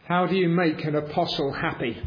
How do you make an apostle happy?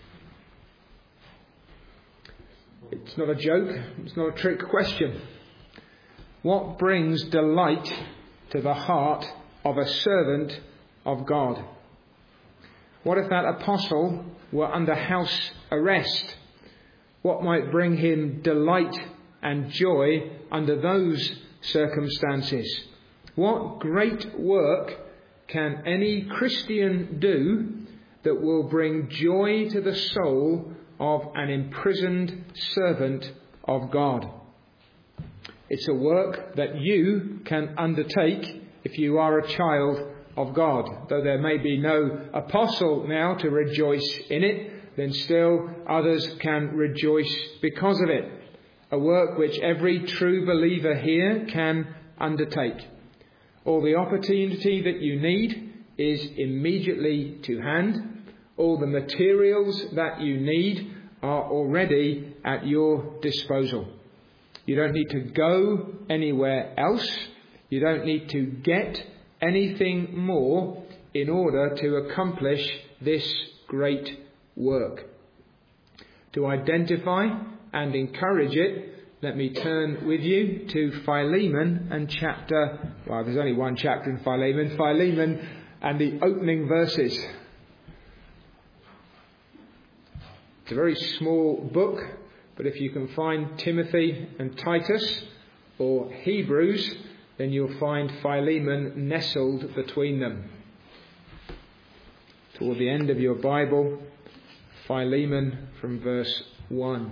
It's not a joke. It's not a trick question. What brings delight to the heart of a servant of God? What if that apostle were under house arrest? What might bring him delight and joy under those circumstances? What great work can any Christian do that will bring joy to the soul of an imprisoned servant of God? It's a work that you can undertake if you are a child of God. Though there may be no apostle now to rejoice in it, then still others can rejoice because of it. A work which every true believer here can undertake. All the opportunity that you need is immediately to hand. All the materials that you need are already at your disposal. You don't need to go anywhere else. You don't need to get anything more in order to accomplish this great work. To identify and encourage it, let me turn with you to Philemon and there's only one chapter in Philemon and the opening verses. It's a very small book, but if you can find Timothy and Titus or Hebrews, then you'll find Philemon nestled between them. Toward the end of your Bible, Philemon from verse 1.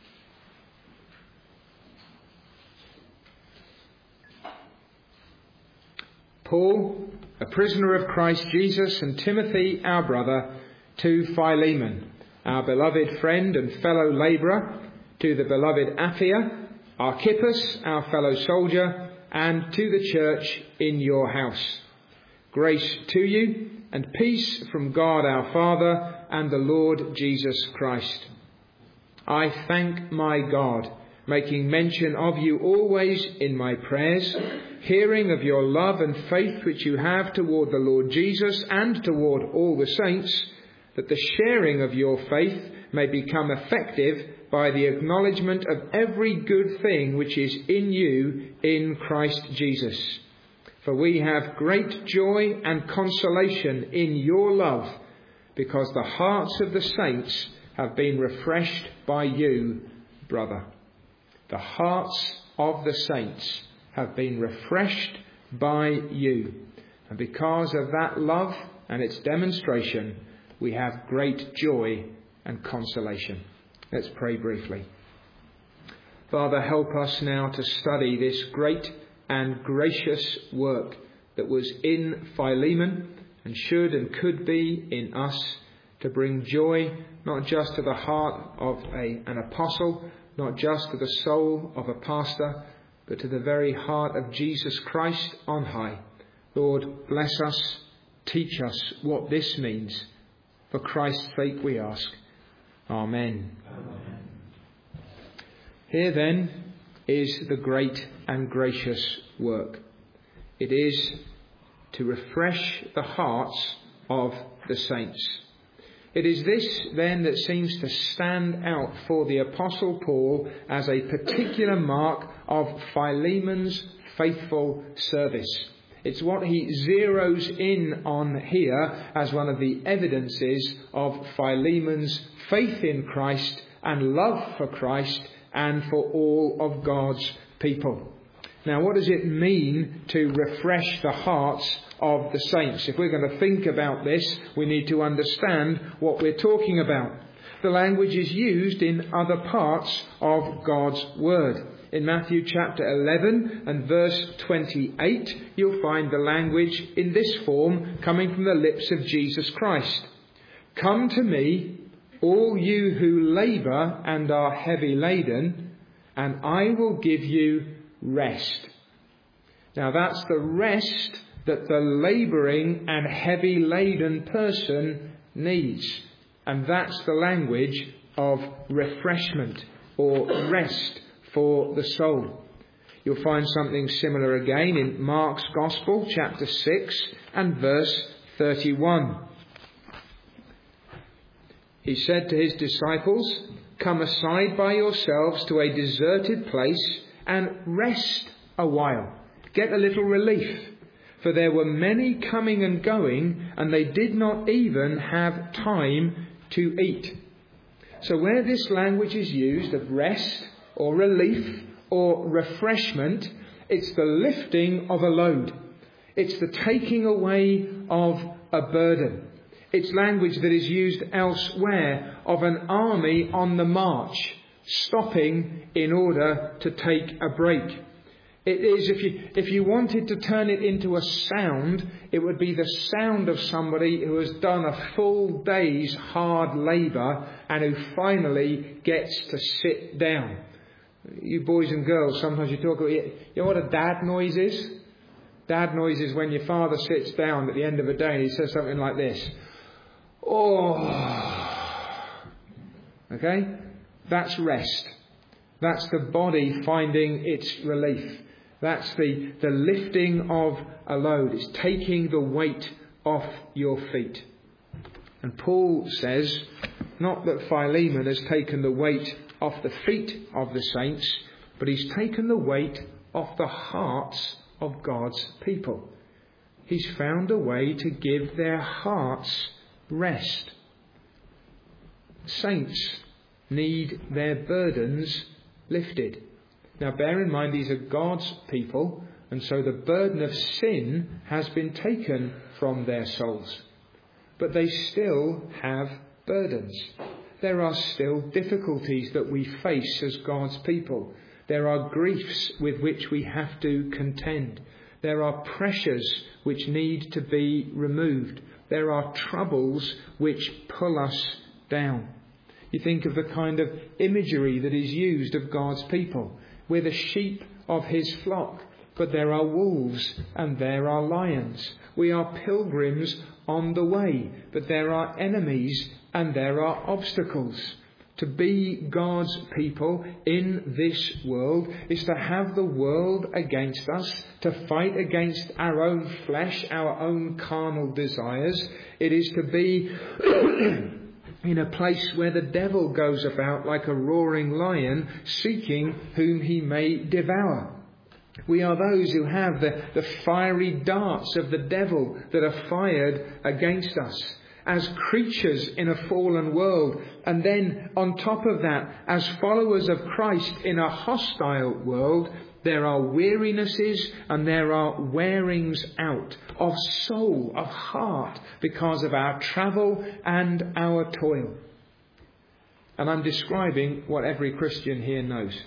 Paul, a prisoner of Christ Jesus, and Timothy, our brother, to Philemon, our beloved friend and fellow labourer, to the beloved Apphia, Archippus, our fellow soldier, and to the church in your house. Grace to you and peace from God our Father and the Lord Jesus Christ. I thank my God, making mention of you always in my prayers, hearing of your love and faith which you have toward the Lord Jesus and toward all the saints, that the sharing of your faith may become effective by the acknowledgement of every good thing which is in you in Christ Jesus. For we have great joy and consolation in your love, because the hearts of the saints have been refreshed by you, brother. The hearts of the saints have been refreshed by you. And because of that love and its demonstration, we have great joy and consolation. Let's pray briefly. Father, help us now to study this great and gracious work that was in Philemon and should and could be in us, to bring joy not just to the heart of an apostle, not just to the soul of a pastor, but to the very heart of Jesus Christ on high. Lord, bless us, teach us what this means. For Christ's sake we ask. Amen. Amen. Here then is the great and gracious work. It is to refresh the hearts of the saints. It is this then that seems to stand out for the Apostle Paul as a particular mark of Philemon's faithful service. It's what he zeroes in on here as one of the evidences of Philemon's faith in Christ and love for Christ and for all of God's people. Now, what does it mean to refresh the hearts of the saints? If we're going to think about this, we need to understand what we're talking about. The language is used in other parts of God's Word. In Matthew chapter 11 and verse 28, you'll find the language in this form coming from the lips of Jesus Christ. Come to me, all you who labour and are heavy laden, and I will give you rest. Now that's the rest that the labouring and heavy laden person needs. And that's the language of refreshment or rest for the soul. You'll find something similar again in Mark's Gospel, chapter 6 and verse 31. he said to his disciples, "Come aside by yourselves to a deserted place and rest a while. Get a little relief. For there were many coming and going, and they did not even have time to eat." So where this language is used of rest or relief or refreshment, it's the lifting of a load. It's the taking away of a burden. It's language that is used elsewhere of an army on the march, stopping in order to take a break. It is, if you wanted to turn it into a sound, it would be the sound of somebody who has done a full day's hard labour and who finally gets to sit down. You boys and girls, sometimes you talk about, you know what a dad noise is? Dad noise is when your father sits down at the end of a day and he says something like this. Oh. Okay? That's rest. That's the body finding its relief. That's the lifting of a load. It's taking the weight off your feet. And Paul says, not that Philemon has taken the weight off the feet of the saints, but he's taken the weight off the hearts of God's people. He's found a way to give their hearts rest. Saints need their burdens lifted. Now bear in mind these are God's people, and so the burden of sin has been taken from their souls. But they still have burdens. There are still difficulties that we face as God's people. There are griefs with which we have to contend. There are pressures which need to be removed. There are troubles which pull us down. You think of the kind of imagery that is used of God's people. We're the sheep of his flock, but there are wolves and there are lions. We are pilgrims on the way, but there are enemies and there are obstacles. To be God's people in this world is to have the world against us, to fight against our own flesh, our own carnal desires. It is to be in a place where the devil goes about like a roaring lion, seeking whom he may devour. We are those who have the fiery darts of the devil that are fired against us as creatures in a fallen world. And then on top of that, as followers of Christ in a hostile world, there are wearinesses and there are wearings out of soul, of heart, because of our travel and our toil. And I'm describing what every Christian here knows.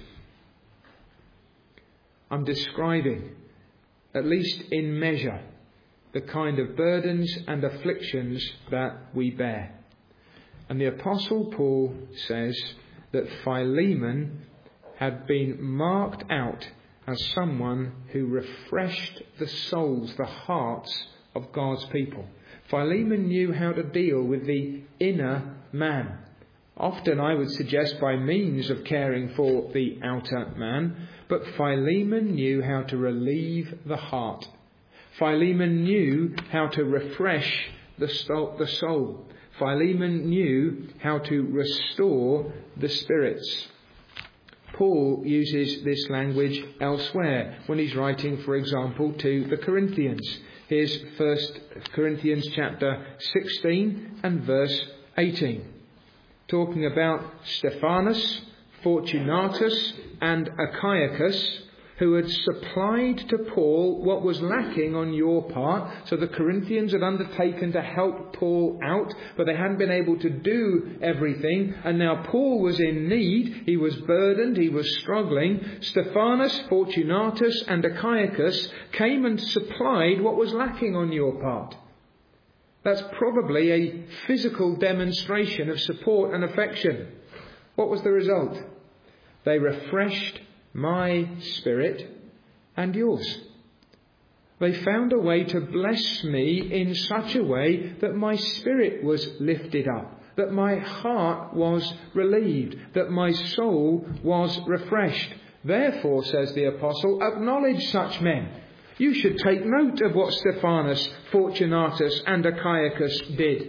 I'm describing, at least in measure, the kind of burdens and afflictions that we bear. And the Apostle Paul says that Philemon had been marked out as someone who refreshed the souls, the hearts of God's people. Philemon knew how to deal with the inner man. Often I would suggest by means of caring for the outer man, but Philemon knew how to relieve the heart. Philemon knew how to refresh the soul. Philemon knew how to restore the spirits. Paul uses this language elsewhere when he's writing, for example, to the Corinthians. Here's 1 Corinthians chapter 16 and verse 18. Talking about Stephanas, Fortunatus and Achaicus, who had supplied to Paul what was lacking on your part. So the Corinthians had undertaken to help Paul out, but they hadn't been able to do everything. And now Paul was in need. He was burdened. He was struggling. Stephanas, Fortunatus and Achaicus came and supplied what was lacking on your part. That's probably a physical demonstration of support and affection. What was the result? They refreshed my spirit and yours. They found a way to bless me in such a way that my spirit was lifted up, that my heart was relieved, that my soul was refreshed. Therefore, says the apostle, acknowledge such men. You should take note of what Stephanas, Fortunatus and Achaicus did.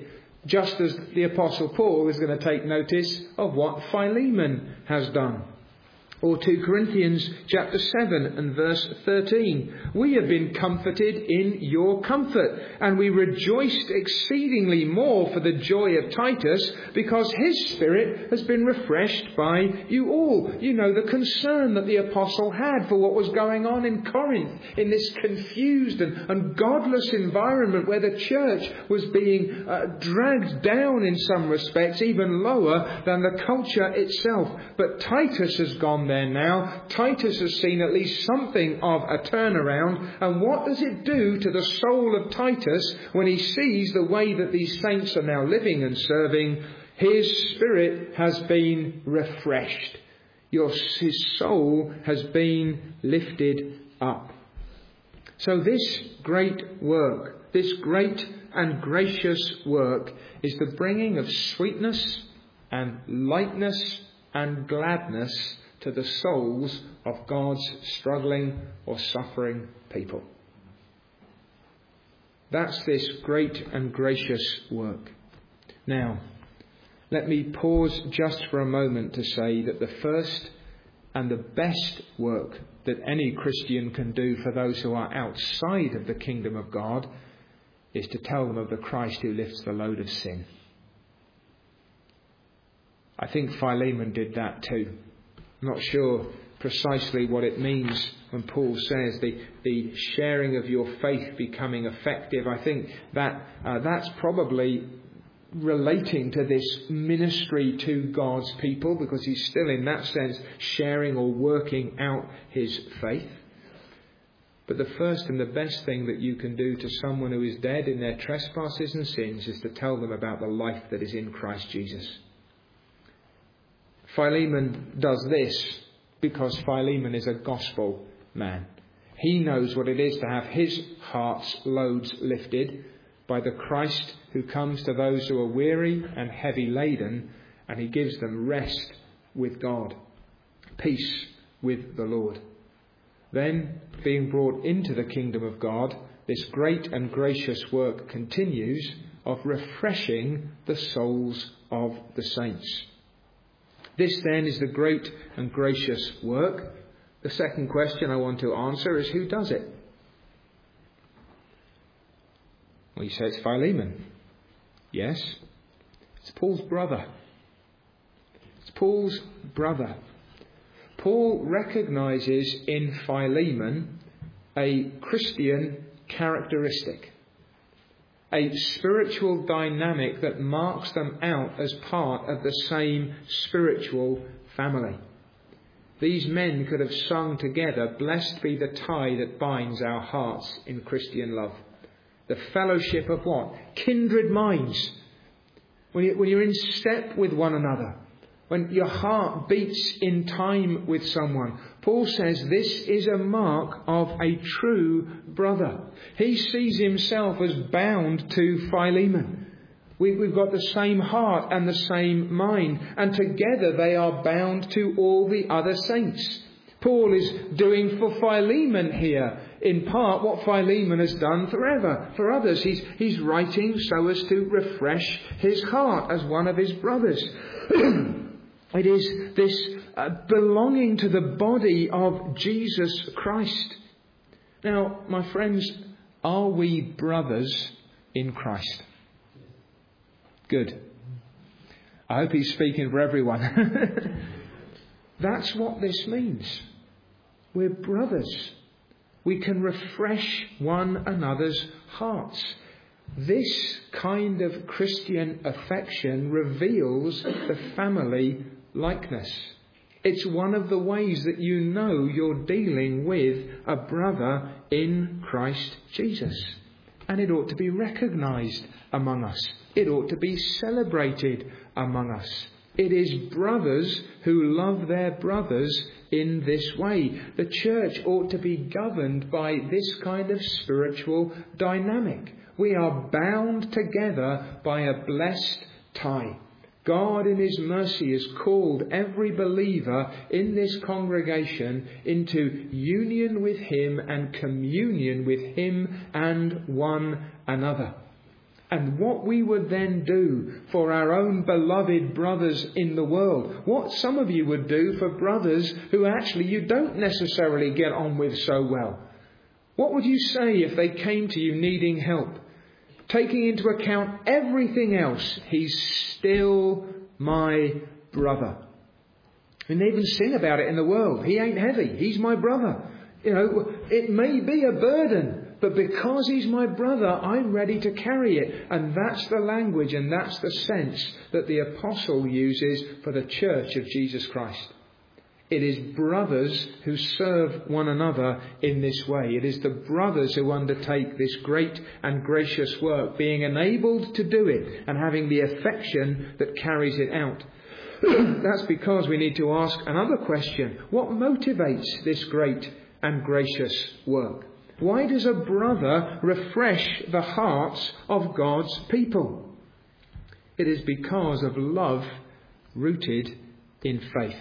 just as the Apostle Paul is going to take notice of what Philemon has done. Or 2 Corinthians chapter 7 and verse 13. We have been comforted in your comfort, and we rejoiced exceedingly more for the joy of Titus, because his spirit has been refreshed by you all. You know the concern that the apostle had for what was going on in Corinth, in this confused and godless environment where the church was being dragged down in some respects, even lower than the culture itself. But Titus has gone there now. Titus has seen at least something of a turnaround. And what does it do to the soul of Titus when he sees the way that these saints are now living and serving? His spirit has been refreshed. His soul has been lifted up. So this great work, this great and gracious work, is the bringing of sweetness and lightness and gladness to the souls of God's struggling or suffering people. That's this great and gracious work. Now, let me pause just for a moment to say that the first and the best work that any Christian can do for those who are outside of the kingdom of God is to tell them of the Christ who lifts the load of sin. I think Philemon did that too. I'm not sure precisely what it means when Paul says the sharing of your faith becoming effective. I think that that's probably relating to this ministry to God's people, because he's still in that sense sharing or working out his faith. But the first and the best thing that you can do to someone who is dead in their trespasses and sins is to tell them about the life that is in Christ Jesus. Philemon does this because Philemon is a gospel man. He knows what it is to have his heart's loads lifted by the Christ who comes to those who are weary and heavy laden, and he gives them rest with God, peace with the Lord. Then, being brought into the kingdom of God, this great and gracious work continues of refreshing the souls of the saints. This then is the great and gracious work. The second question I want to answer is, who does it? Well, you say it's Philemon. Yes, it's Paul's brother. It's Paul's brother. Paul recognises in Philemon a Christian characteristic, a spiritual dynamic that marks them out as part of the same spiritual family. These men could have sung together, "Blessed be the tie that binds our hearts in Christian love." The fellowship of what? Kindred minds. When you're in step with one another, when your heart beats in time with someone. Paul says this is a mark of a true brother. He sees himself as bound to Philemon. We've got the same heart and the same mind, and together they are bound to all the other saints. Paul is doing for Philemon here, in part, what Philemon has done for others. He's writing so as to refresh his heart as one of his brothers. It is this belonging to the body of Jesus Christ. Now, my friends, are we brothers in Christ? Good. I hope he's speaking for everyone. That's what this means. We're brothers. We can refresh one another's hearts. This kind of Christian affection reveals the family likeness. It's one of the ways that you know you're dealing with a brother in Christ Jesus. And it ought to be recognised among us. It ought to be celebrated among us. It is brothers who love their brothers in this way. The church ought to be governed by this kind of spiritual dynamic. We are bound together by a blessed tie. God in his mercy has called every believer in this congregation into union with him and communion with him and one another. and what we would then do for our own beloved brothers in the world. What some of you would do for brothers who actually you don't necessarily get on with so well. What would you say if they came to you needing help? Taking into account everything else, he's still my brother. And they even sing about it in the world. He ain't heavy. He's my brother. It may be a burden, but because he's my brother, I'm ready to carry it. And that's the language and that's the sense that the apostle uses for the church of Jesus Christ. It is brothers who serve one another in this way. It is the brothers who undertake this great and gracious work, being enabled to do it and having the affection that carries it out. That's because we need to ask another question. What motivates this great and gracious work? Why does a brother refresh the hearts of God's people? It is because of love rooted in faith.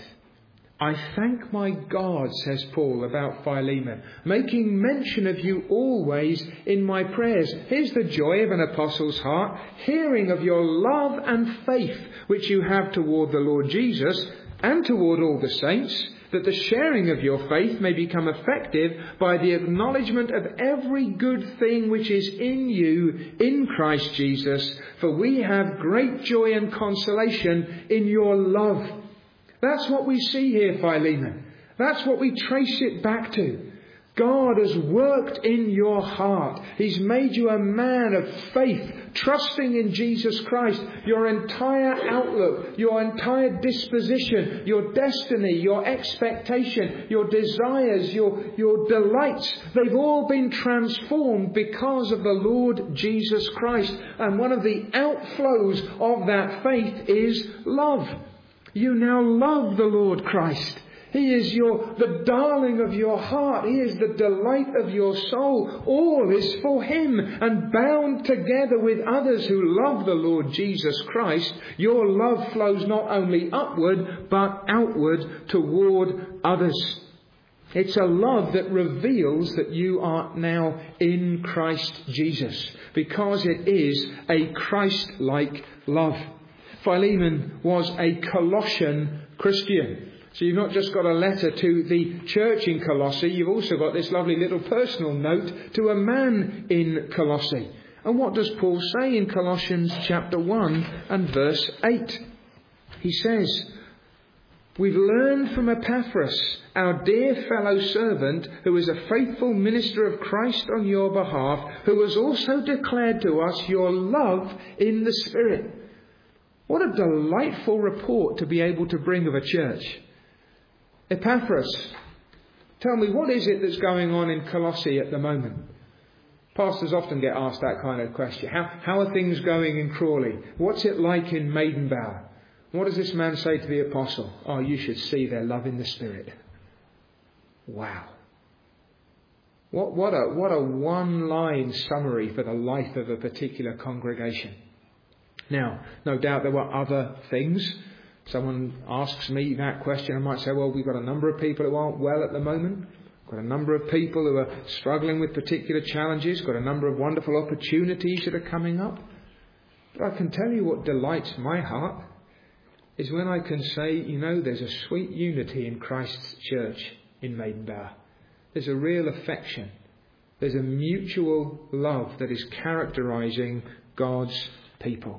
I thank my God, says Paul about Philemon, making mention of you always in my prayers. Here's the joy of an apostle's heart, hearing of your love and faith which you have toward the Lord Jesus and toward all the saints, that the sharing of your faith may become effective by the acknowledgement of every good thing which is in you in Christ Jesus. For we have great joy and consolation in your love. That's what we see here, Philemon. That's what we trace it back to. God has worked in your heart. He's made you a man of faith, trusting in Jesus Christ. Your entire outlook, your entire disposition, your destiny, your expectation, your desires, your delights, they've all been transformed because of the Lord Jesus Christ. And one of the outflows of that faith is love. You now love the Lord Christ. He is the darling of your heart. He is the delight of your soul. All is for Him. And bound together with others who love the Lord Jesus Christ, your love flows not only upward, but outward toward others. It's a love that reveals that you are now in Christ Jesus, because it is a Christ-like love. Philemon was a Colossian Christian. So you've not just got a letter to the church in Colossae, you've also got this lovely little personal note to a man in Colossae. And what does Paul say in Colossians chapter 1 and verse 8? He says, we've learned from Epaphras, our dear fellow servant, who is a faithful minister of Christ on your behalf, who has also declared to us your love in the Spirit. What a delightful report to be able to bring of a church. Epaphras, tell me, what is it that's going on in Colossae at the moment? Pastors often get asked that kind of question. How are things going in Crawley? What's it like in Maidenbower? What does this man say to the apostle? Oh, you should see their love in the Spirit. Wow. What a one-line summary for the life of a particular congregation. Now, no doubt there were other things. Someone asks me that question, I might say, well, we've got a number of people who aren't well at the moment. We've got a number of people who are struggling with particular challenges. Got a number of wonderful opportunities that are coming up. But I can tell you what delights my heart is when I can say, there's a sweet unity in Christ's church in Maidenbower. There's a real affection. There's a mutual love that is characterising God's people.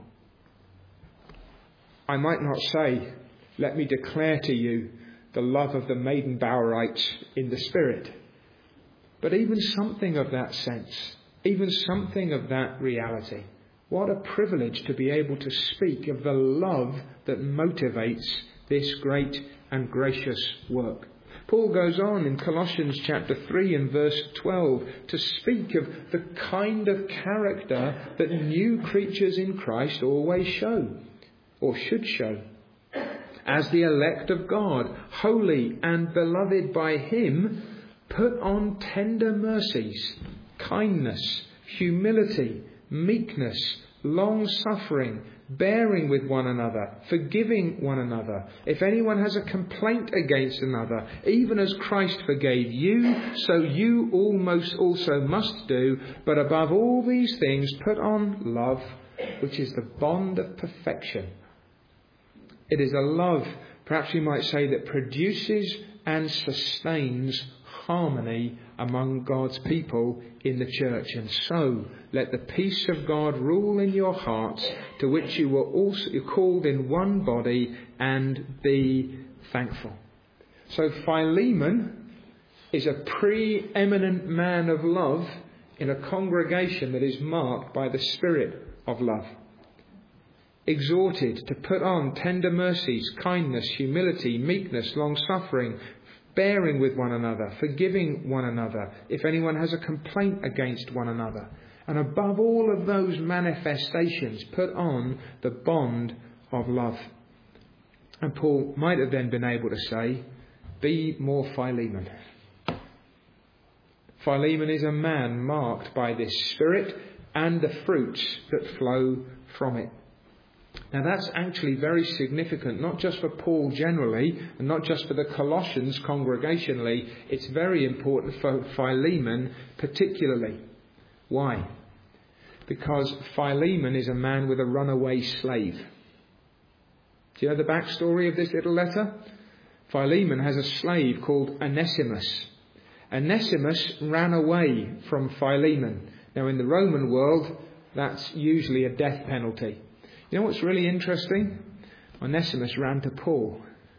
I might not say, let me declare to you the love of the Maidenbowerites in the Spirit. But even something of that sense, even something of that reality. What a privilege to be able to speak of the love that motivates this great and gracious work. Paul goes on in Colossians chapter 3 and verse 12 to speak of the kind of character that new creatures in Christ always show, or should show. As the elect of God, holy and beloved by Him, put on tender mercies, kindness, humility, meekness, long-suffering, bearing with one another, forgiving one another. If anyone has a complaint against another, even as Christ forgave you, so you also must do. But above all these things, put on love, which is the bond of perfection. It is a love, perhaps you might say, that produces and sustains harmony among God's people in the church. And so let the peace of God rule in your hearts, to which you were also called in one body, and be thankful. So Philemon is a preeminent man of love in a congregation that is marked by the Spirit of love. Exhorted to put on tender mercies, kindness, humility, meekness, long-suffering, bearing with one another, forgiving one another, if anyone has a complaint against one another. And above all of those manifestations, put on the bond of love. And Paul might have then been able to say, be more Philemon. Philemon is a man marked by this Spirit and the fruits that flow from it. Now that's actually very significant, not just for Paul generally, and not just for the Colossians congregationally. It's very important for Philemon particularly. Why? Because Philemon is a man with a runaway slave. Do you know the backstory of this little letter? Philemon has a slave called Onesimus. Onesimus ran away from Philemon. Now in the Roman world, that's usually a death penalty. You know what's really interesting? Onesimus ran to Paul.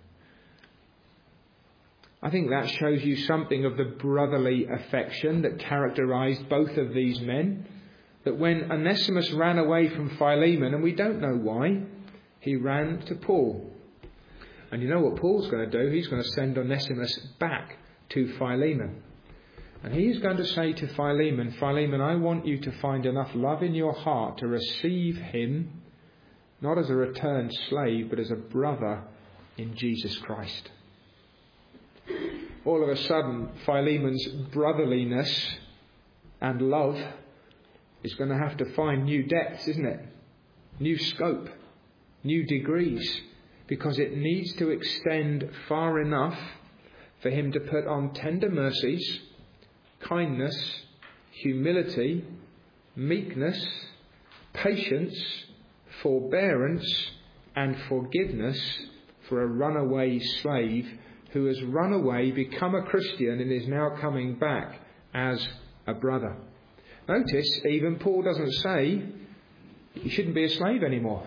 I think that shows you something of the brotherly affection that characterized both of these men. That when Onesimus ran away from Philemon, and we don't know why, he ran to Paul. And you know what Paul's going to do? He's going to send Onesimus back to Philemon. And he is going to say to Philemon, Philemon, I want you to find enough love in your heart to receive him, not as a returned slave, but as a brother in Jesus Christ. All of a sudden, Philemon's brotherliness and love is going to have to find new depths, isn't it? New scope, new degrees, because it needs to extend far enough for him to put on tender mercies, kindness, humility, meekness, patience, forbearance and forgiveness for a runaway slave who has run away, become a Christian, and is now coming back as a brother. Notice, even Paul doesn't say you shouldn't be a slave anymore.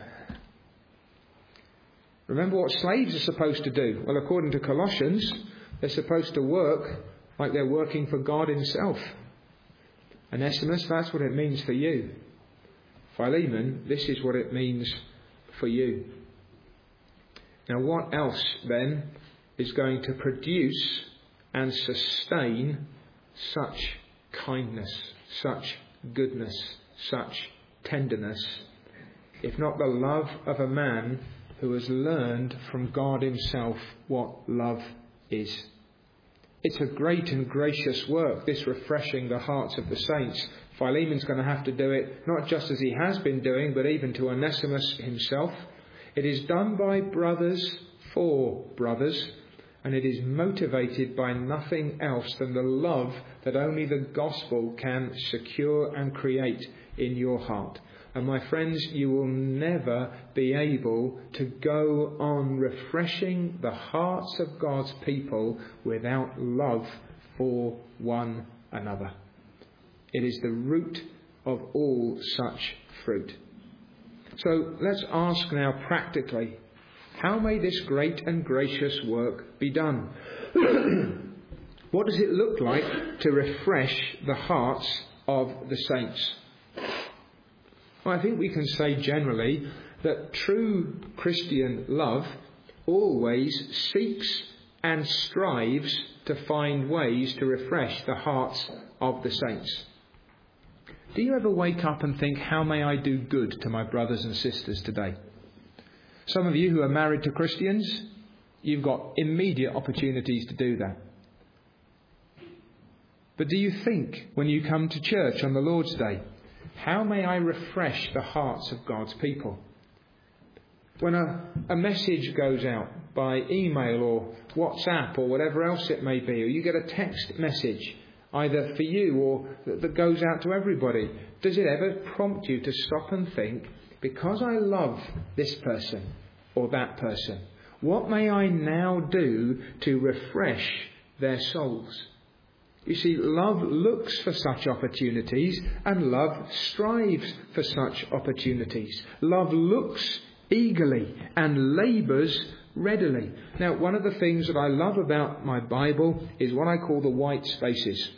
Remember what slaves are supposed to do? Well, according to Colossians, they're supposed to work like they're working for God himself. Onesimus, that's what it means for you. Philemon, this is what it means for you. Now, what else then is going to produce and sustain such kindness, such goodness, such tenderness, if not the love of a man who has learned from God himself what love is? It's a great and gracious work, this refreshing the hearts of the saints. Philemon's going to have to do it, not just as he has been doing, but even to Onesimus himself. It is done by brothers for brothers, and it is motivated by nothing else than the love that only the gospel can secure and create in your heart. And my friends, you will never be able to go on refreshing the hearts of God's people without love for one another. It is the root of all such fruit. So let's ask now practically, how may this great and gracious work be done? What does it look like to refresh the hearts of the saints? Well, I think we can say generally that true Christian love always seeks and strives to find ways to refresh the hearts of the saints. Do you ever wake up and think, how may I do good to my brothers and sisters today? Some of you who are married to Christians, you've got immediate opportunities to do that. But do you think, when you come to church on the Lord's Day, how may I refresh the hearts of God's people? When a message goes out by email or WhatsApp or whatever else it may be, or you get a text message either for you or that goes out to everybody, does it ever prompt you to stop and think, because I love this person or that person, what may I now do to refresh their souls? You see, love looks for such opportunities, and love strives for such opportunities. Love looks eagerly and labours readily. Now, one of the things that I love about my Bible is what I call the white spaces.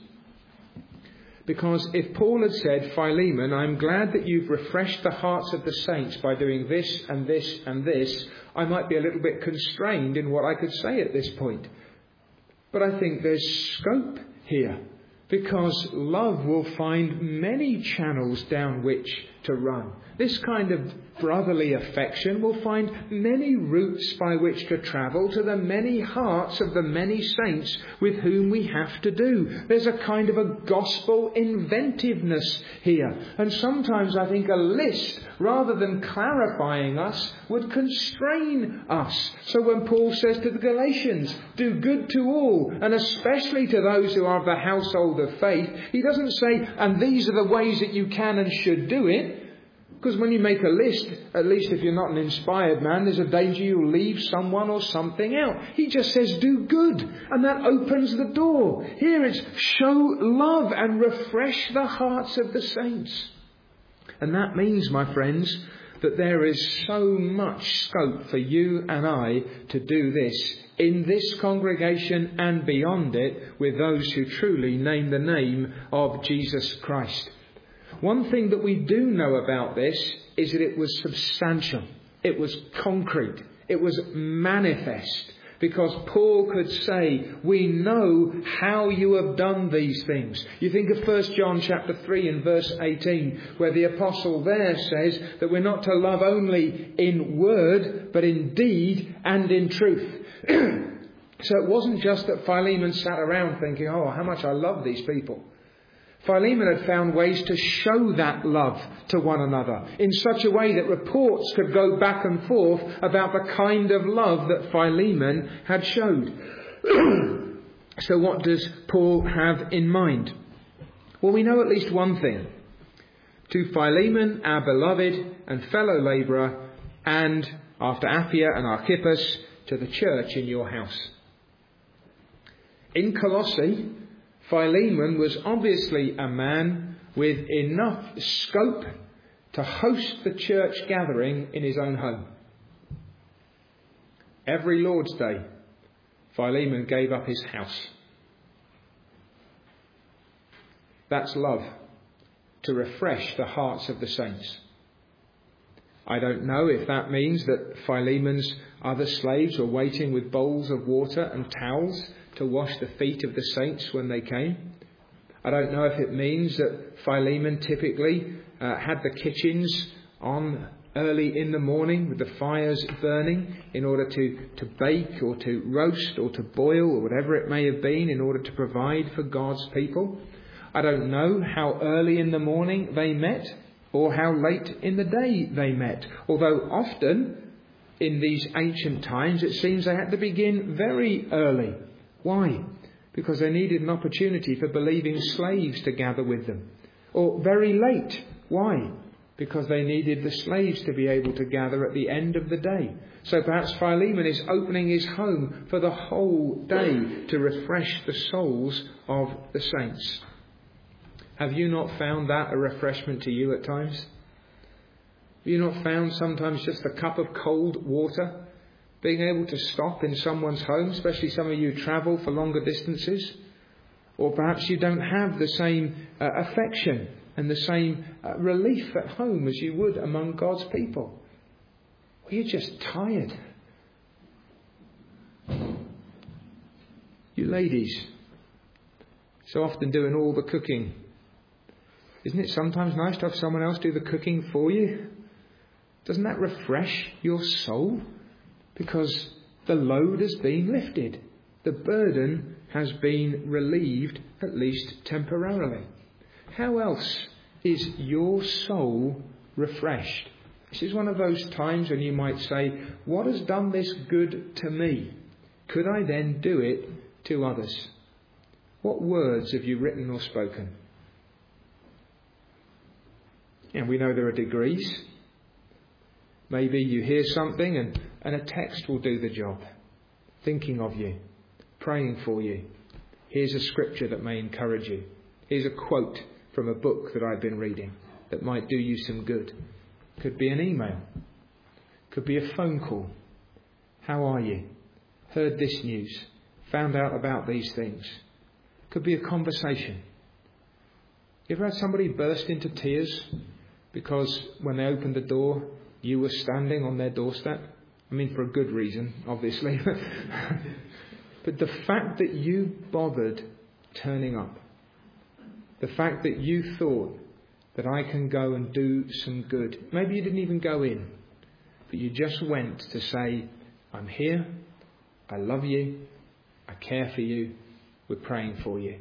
Because if Paul had said, Philemon, I'm glad that you've refreshed the hearts of the saints by doing this and this and this, I might be a little bit constrained in what I could say at this point. But I think there's scope here, because love will find many channels down which to run. This kind of brotherly affection will find many routes by which to travel to the many hearts of the many saints with whom we have to do. There's a kind of a gospel inventiveness here. And sometimes I think a list, rather than clarifying us, would constrain us. So when Paul says to the Galatians, do good to all, and especially to those who are of the household of faith, he doesn't say, and these are the ways that you can and should do it. Because when you make a list, at least if you're not an inspired man, there's a danger you'll leave someone or something out. He just says do good, and that opens the door. Here it's show love and refresh the hearts of the saints. And that means, my friends, that there is so much scope for you and I to do this in this congregation and beyond it with those who truly name the name of Jesus Christ. One thing that we do know about this is that it was substantial, it was concrete, it was manifest, because Paul could say, we know how you have done these things. You think of 1 John chapter 3 and verse 18, where the apostle there says that we're not to love only in word, but in deed and in truth. So it wasn't just that Philemon sat around thinking, oh, how much I love these people. Philemon had found ways to show that love to one another in such a way that reports could go back and forth about the kind of love that Philemon had showed. So what does Paul have in mind? Well, we know at least one thing. To Philemon, our beloved and fellow labourer, and after Apphia and Archippus, to the church in your house. In Colossae, Philemon was obviously a man with enough scope to host the church gathering in his own home. Every Lord's Day, Philemon gave up his house. That's love, to refresh the hearts of the saints. I don't know if that means that Philemon's other slaves were waiting with bowls of water and towels to wash the feet of the saints when they came. I don't know if it means that Philemon typically had the kitchens on early in the morning with the fires burning in order to bake or to roast or to boil or whatever it may have been in order to provide for God's people. I don't know how early in the morning they met or how late in the day they met, although often in these ancient times it seems they had to begin very early. Why? Because they needed an opportunity for believing slaves to gather with them. Or very late. Why? Because they needed the slaves to be able to gather at the end of the day. So perhaps Philemon is opening his home for the whole day to refresh the souls of the saints. Have you not found that a refreshment to you at times? Have you not found sometimes just a cup of cold water? Being able to stop in someone's home, especially some of you travel for longer distances. Or perhaps you don't have the same affection and the same relief at home as you would among God's people. Or you're just tired. You ladies, so often doing all the cooking. Isn't it sometimes nice to have someone else do the cooking for you? Doesn't that refresh your soul? Because the load has been lifted. The burden has been relieved, at least temporarily. How else is your soul refreshed? This is one of those times when you might say, what has done this good to me? Could I then do it to others? What words have you written or spoken? And we know there are degrees. Maybe you hear something and a text will do the job. Thinking of you, praying for you. Here's a scripture that may encourage you. Here's a quote from a book that I've been reading that might do you some good. Could be an email. Could be a phone call. How are you? Heard this news. Found out about these things. Could be a conversation. You ever had somebody burst into tears because when they opened the door, you were standing on their doorstep? I mean, for a good reason, obviously. But the fact that you bothered turning up, the fact that you thought that I can go and do some good. Maybe you didn't even go in, but you just went to say, I'm here, I love you, I care for you, we're praying for you.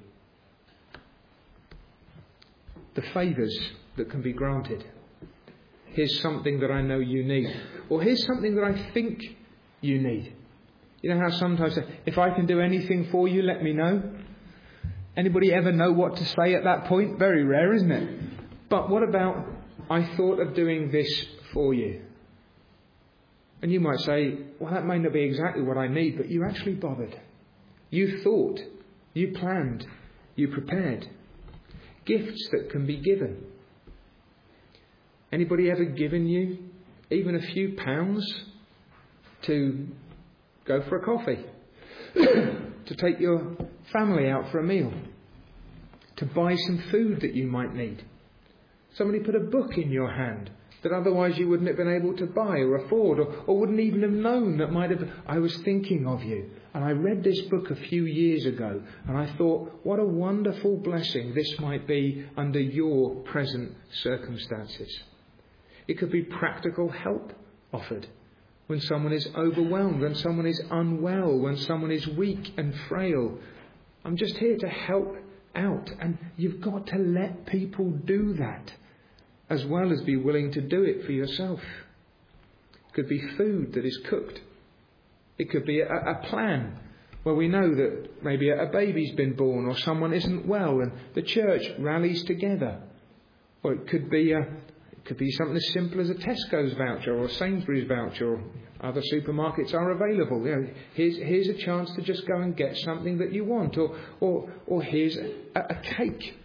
The favours that can be granted. Here's something that I know you need. Or here's something that I think you need. You know how sometimes, if I can do anything for you, let me know. Anybody ever know what to say at that point? Very rare, isn't it? But what about, I thought of doing this for you. And you might say, well, that may not be exactly what I need, but you actually bothered. You thought, you planned, you prepared. Gifts that can be given. Anybody ever given you even a few pounds to go for a coffee? To take your family out for a meal? To buy some food that you might need? Somebody put a book in your hand that otherwise you wouldn't have been able to buy or afford or wouldn't even have known that might have... I was thinking of you and I read this book a few years ago and I thought, what a wonderful blessing this might be under your present circumstances. It could be practical help offered when someone is overwhelmed, when someone is unwell, when someone is weak and frail. I'm just here to help out, and you've got to let people do that as well as be willing to do it for yourself. It could be food that is cooked. It could be a plan where we know that maybe a baby's been born or someone isn't well and the church rallies together. Or it could be something as simple as a Tesco's voucher or a Sainsbury's voucher, or other supermarkets are available. You know, here's a chance to just go and get something that you want, or here's a cake.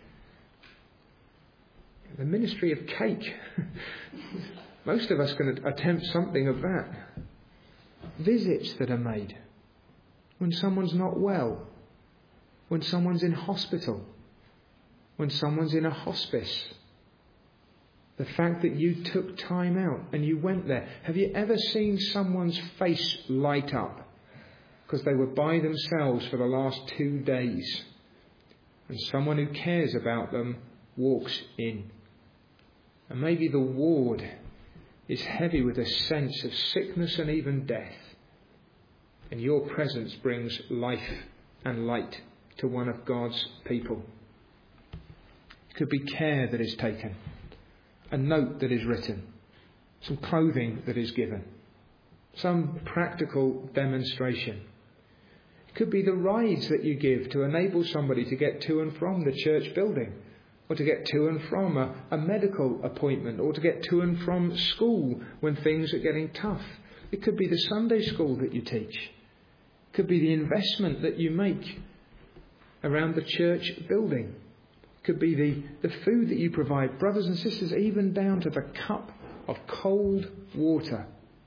The ministry of cake. Most of us can attempt something of that. Visits that are made when someone's not well, when someone's in hospital, when someone's in a hospice. The fact that you took time out and you went there. Have you ever seen someone's face light up because they were by themselves for the last 2 days and someone who cares about them walks in? And maybe the ward is heavy with a sense of sickness and even death. And your presence brings life and light to one of God's people. It could be care that is taken. A note that is written, some clothing that is given, some practical demonstration. It could be the rides that you give to enable somebody to get to and from the church building, or to get to and from a medical appointment, or to get to and from school when things are getting tough. It could be the Sunday school that you teach. It could be the investment that you make around the church building. Could be the food that you provide, brothers and sisters, even down to the cup of cold water.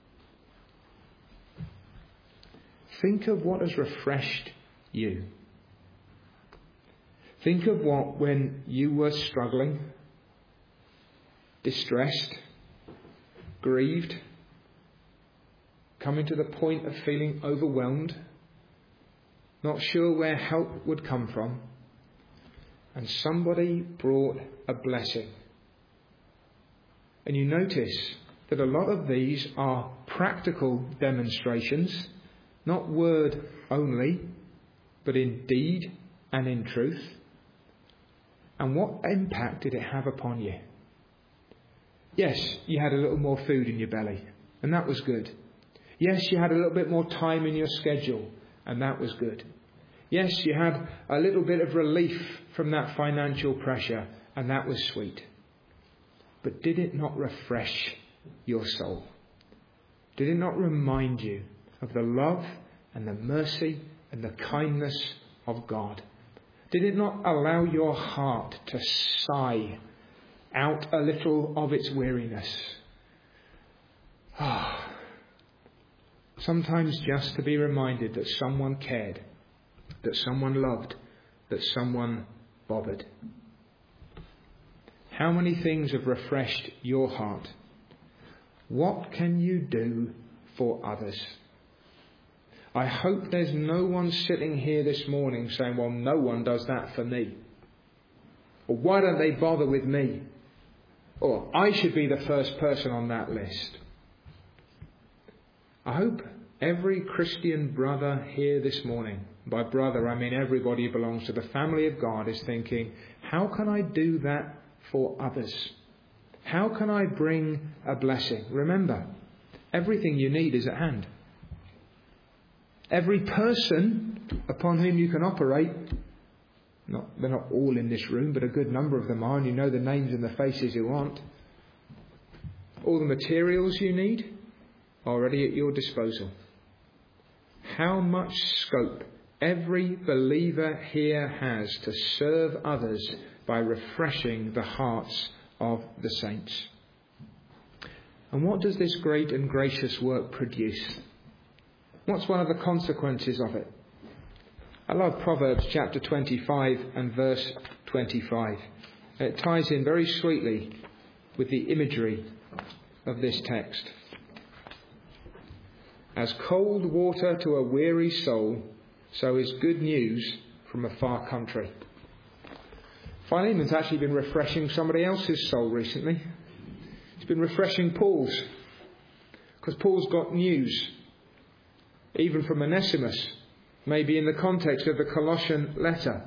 Think of what has refreshed you. Think of what, when you were struggling, distressed, grieved, coming to the point of feeling overwhelmed, not sure where help would come from, and somebody brought a blessing. And you notice that a lot of these are practical demonstrations, not word only, but in deed and in truth. And what impact did it have upon you? Yes, you had a little more food in your belly, and that was good. Yes, you had a little bit more time in your schedule, and that was good. Yes, you had a little bit of relief from that financial pressure, and that was sweet. But did it not refresh your soul? Did it not remind you of the love and the mercy and the kindness of God? Did it not allow your heart to sigh out a little of its weariness? Sometimes just to be reminded that someone cared, that someone loved, that someone bothered. How many things have refreshed your heart? What can you do for others? I hope there's no one sitting here this morning saying, well, no one does that for me. Or why don't they bother with me? Or I should be the first person on that list. I hope every Christian brother here this morning, by brother I mean everybody who belongs to the family of God, is thinking, how can I do that for others? How can I bring a blessing? Remember, everything you need is at hand. Every person upon whom you can operate, they're not all in this room, but a good number of them are, and you know the names and the faces who aren't. All the materials you need are already at your disposal. How much scope every believer here has to serve others by refreshing the hearts of the saints. And what does this great and gracious work produce? What's one of the consequences of it? I love Proverbs chapter 25 and verse 25. It ties in very sweetly with the imagery of this text. As cold water to a weary soul, so is good news from a far country. Philemon's actually been refreshing somebody else's soul recently. He's been refreshing Paul's. Because Paul's got news, even from Onesimus, maybe in the context of the Colossian letter,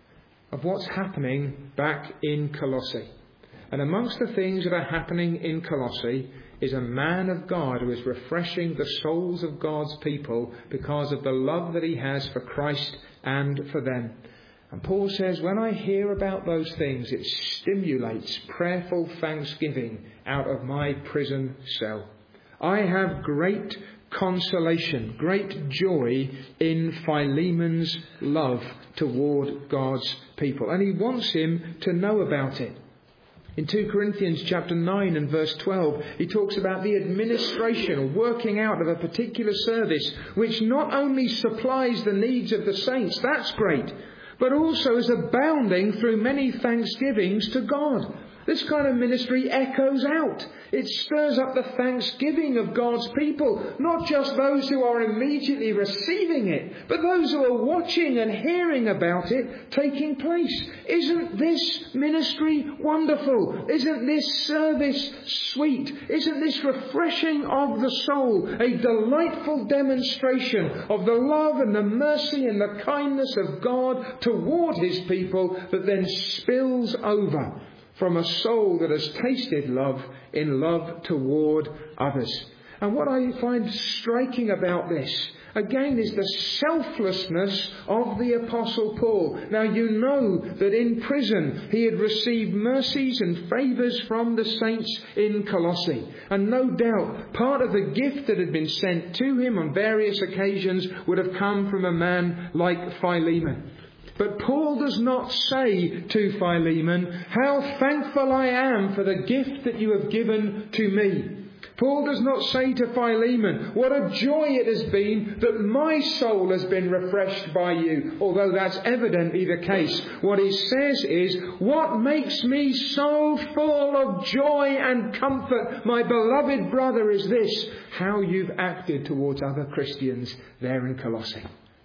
of what's happening back in Colossae. And amongst the things that are happening in Colossae is a man of God who is refreshing the souls of God's people because of the love that he has for Christ and for them. And Paul says, when I hear about those things, it stimulates prayerful thanksgiving out of my prison cell. I have great consolation, great joy in Philemon's love toward God's people. And he wants him to know about it. In 2 Corinthians chapter 9 and verse 12, he talks about the administration or working out of a particular service which not only supplies the needs of the saints, that's great, but also is abounding through many thanksgivings to God. This kind of ministry echoes out. It stirs up the thanksgiving of God's people, not just those who are immediately receiving it, but those who are watching and hearing about it taking place. Isn't this ministry wonderful? Isn't this service sweet? Isn't this refreshing of the soul a delightful demonstration of the love and the mercy and the kindness of God toward his people that then spills over from a soul that has tasted love in love toward others? And what I find striking about this, again, is the selflessness of the Apostle Paul. Now, you know that in prison he had received mercies and favours from the saints in Colossae. And no doubt, part of the gift that had been sent to him on various occasions would have come from a man like Philemon. But Paul does not say to Philemon, how thankful I am for the gift that you have given to me. Paul does not say to Philemon, what a joy it has been that my soul has been refreshed by you, although that's evidently the case. What he says is, what makes me so full of joy and comfort, my beloved brother, is this, how you've acted towards other Christians there in Colossae.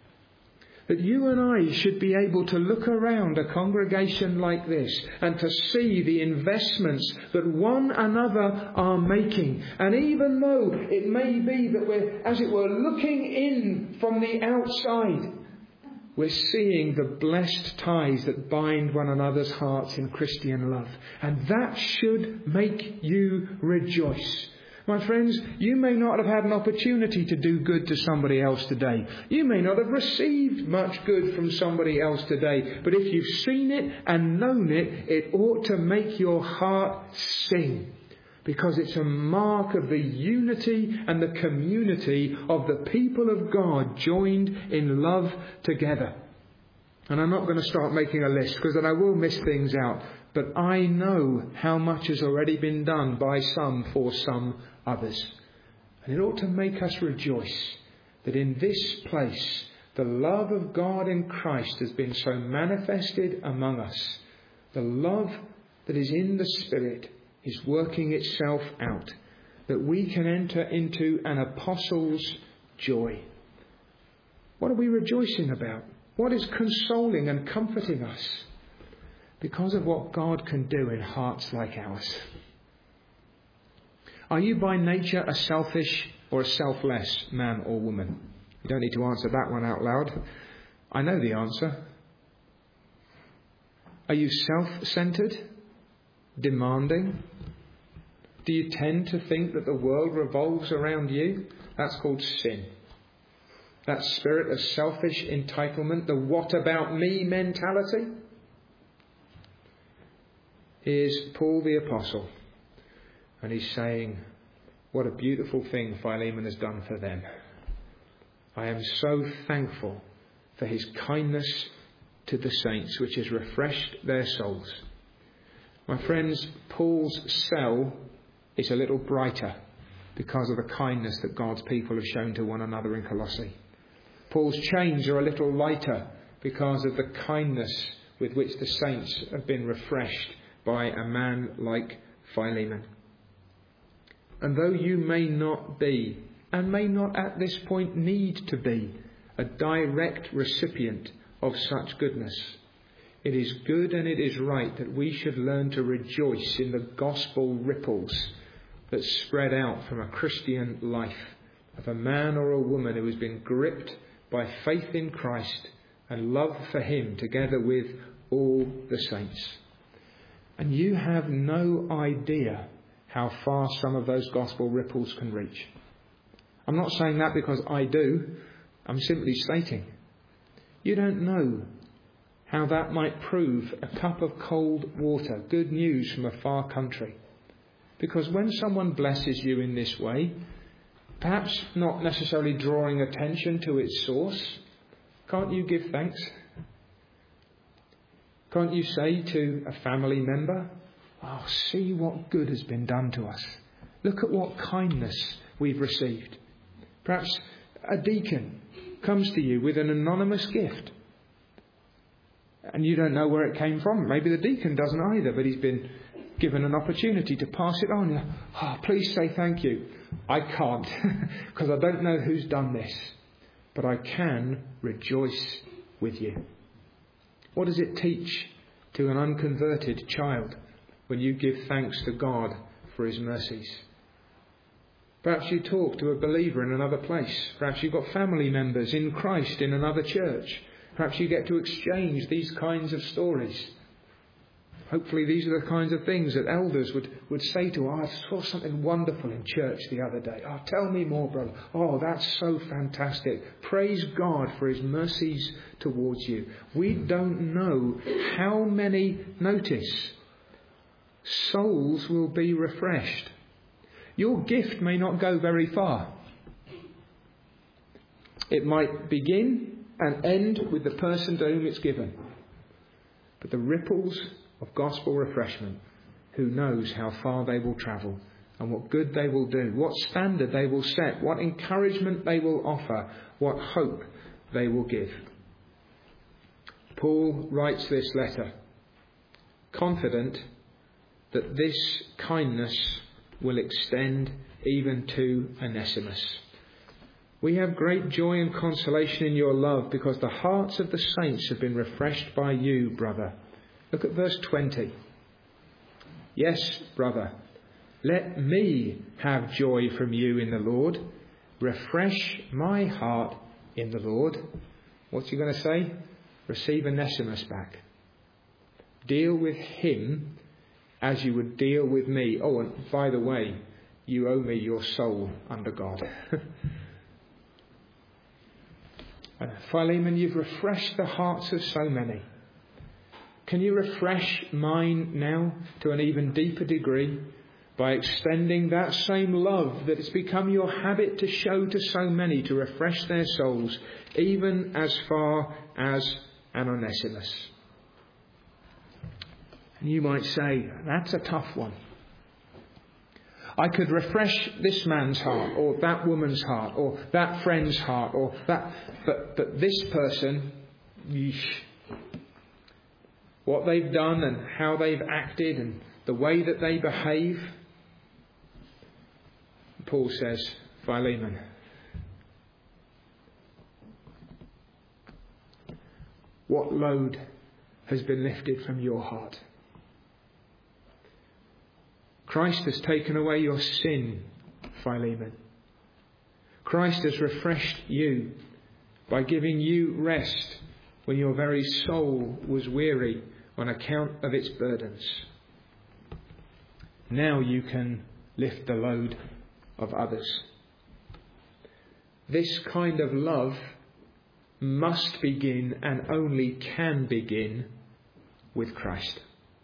That you and I should be able to look around a congregation like this and to see the investments that one another are making. And even though it may be that we're, as it were, looking in from the outside, we're seeing the blessed ties that bind one another's hearts in Christian love. And that should make you rejoice. My friends, you may not have had an opportunity to do good to somebody else today. You may not have received much good from somebody else today. But if you've seen it and known it, it ought to make your heart sing. because it's a mark of the unity and the community of the people of God joined in love together. And I'm not going to start making a list, because then I will miss things out. But I know how much has already been done by some for some others. And it ought to make us rejoice that in this place the love of God in Christ has been so manifested among us. The love that is in the Spirit is working itself out, that we can enter into an apostle's joy. What are we rejoicing about? What is consoling and comforting us? Because of what God can do in hearts like ours. Are you by nature a selfish or a selfless man or woman? You don't need to answer that one out loud. I know the answer. Are you self-centered? Demanding? Do you tend to think that the world revolves around you? That's called sin. That spirit of selfish entitlement, the what about me mentality. Here's Paul the Apostle, and he's saying, what a beautiful thing Philemon has done for them. I am so thankful for his kindness to the saints, which has refreshed their souls. My friends, Paul's cell is a little brighter because of the kindness that God's people have shown to one another in Colossae. Paul's chains are a little lighter because of the kindness with which the saints have been refreshed by a man like Philemon. And though you may not be, and may not at this point need to be, a direct recipient of such goodness, it is good and it is right that we should learn to rejoice in the gospel ripples that spread out from a Christian life of a man or a woman who has been gripped by faith in Christ and love for him together with all the saints. And you have no idea how far some of those gospel ripples can reach. I'm not saying that because I do. I'm simply stating. You don't know how that might prove a cup of cold water, good news from a far country. Because when someone blesses you in this way, perhaps not necessarily drawing attention to its source, can't you give thanks? Can't you say to a family member, oh, see what good has been done to us. Look at what kindness we've received. Perhaps a deacon comes to you with an anonymous gift. And you don't know where it came from. Maybe the deacon doesn't either, but he's been given an opportunity to pass it on. Oh, please say thank you. I can't, because I don't know who's done this. But I can rejoice with you. What does it teach to an unconverted child when you give thanks to God for his mercies? Perhaps you talk to a believer in another place. Perhaps you've got family members in Christ in another church. Perhaps you get to exchange these kinds of stories. Hopefully these are the kinds of things that elders would say to, I saw something wonderful in church the other day. Oh, tell me more, brother. Oh, that's so fantastic. Praise God for his mercies towards you. We don't know how many, notice, souls will be refreshed. Your gift may not go very far. It might begin and end with the person to whom it's given. But the ripples of gospel refreshment, who knows how far they will travel and what good they will do, what standard they will set, what encouragement they will offer, what hope they will give. Paul writes this letter, confident that this kindness will extend even to Onesimus. We have great joy and consolation in your love because the hearts of the saints have been refreshed by you, brother. Look at verse 20. Yes, brother, let me have joy from you in the Lord. Refresh my heart in the Lord. What's he going to say? Receive Onesimus back. Deal with him as you would deal with me. Oh, and by the way, you owe me your soul under God. Philemon, you've refreshed the hearts of so many. Can you refresh mine now to an even deeper degree? by extending that same love that it's become your habit to show to so many to refresh their souls, even as far as an Onesimus. And you might say, that's a tough one. I could refresh this man's heart, or that woman's heart, or that friend's heart, or that, but this person, yeesh. What they've done and how they've acted and the way that they behave. Paul says, Philemon, what load has been lifted from your heart? Christ has taken away your sin, Philemon. Christ has refreshed you by giving you rest when your very soul was weary on account of its burdens. Now you can lift the load of others. This kind of love must begin and only can begin with Christ.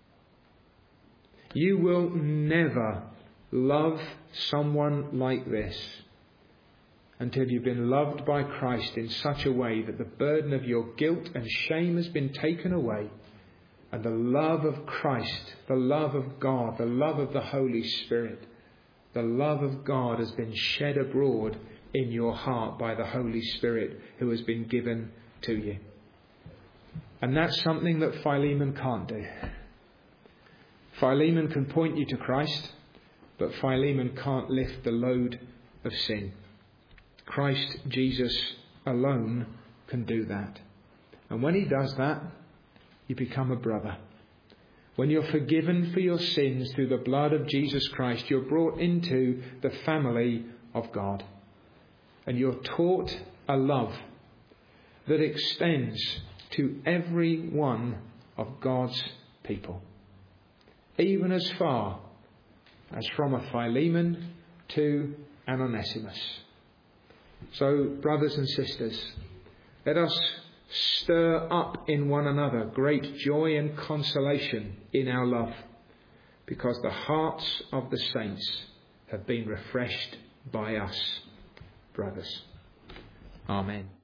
You will never love someone like this until you've been loved by Christ in such a way that the burden of your guilt and shame has been taken away, and the love of Christ, the love of God, the love of the Holy Spirit, the love of God has been shed abroad in your heart by the Holy Spirit who has been given to you. And that's something that Philemon can't do. Philemon can point you to Christ, but Philemon can't lift the load of sin. Christ Jesus alone can do that. And when he does that, you become a brother. When you're forgiven for your sins through the blood of Jesus Christ, you're brought into the family of God. And you're taught a love that extends to every one of God's people. Even as far as from a Philemon to an Onesimus. So, brothers and sisters, let us stir up in one another great joy and consolation in our love, because the hearts of the saints have been refreshed by us, brothers. Amen.